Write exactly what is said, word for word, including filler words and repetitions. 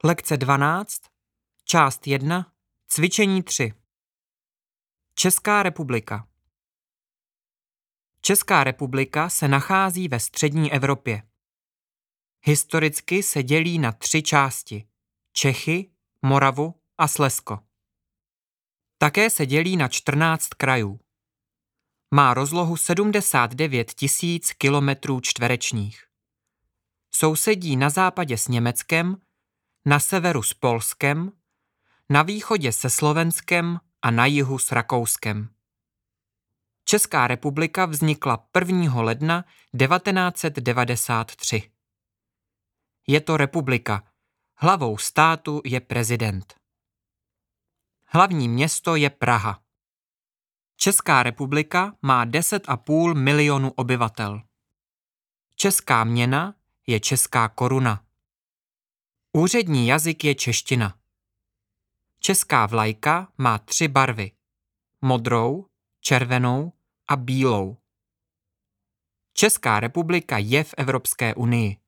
Lekce dvanáct, část jedna, cvičení tři. Česká republika. Česká republika se nachází ve střední Evropě. Historicky se dělí na tři části: Čechy, Moravu a Slezsko. Také se dělí na čtrnáct krajů. Má rozlohu sedmdesát devět tisíc kilometrů čtverečních. Sousedí na západě s Německem, na severu s Polskem, na východě se Slovenskem a na jihu s Rakouskem. Česká republika vznikla prvního ledna devatenáct set devadesát tři. Je to republika. Hlavou státu je prezident. Hlavní město je Praha. Česká republika má deset a půl milionu obyvatel. Česká měna je česká koruna. Úřední jazyk je čeština. Česká vlajka má tři barvy: modrou, červenou a bílou. Česká republika je v Evropské unii.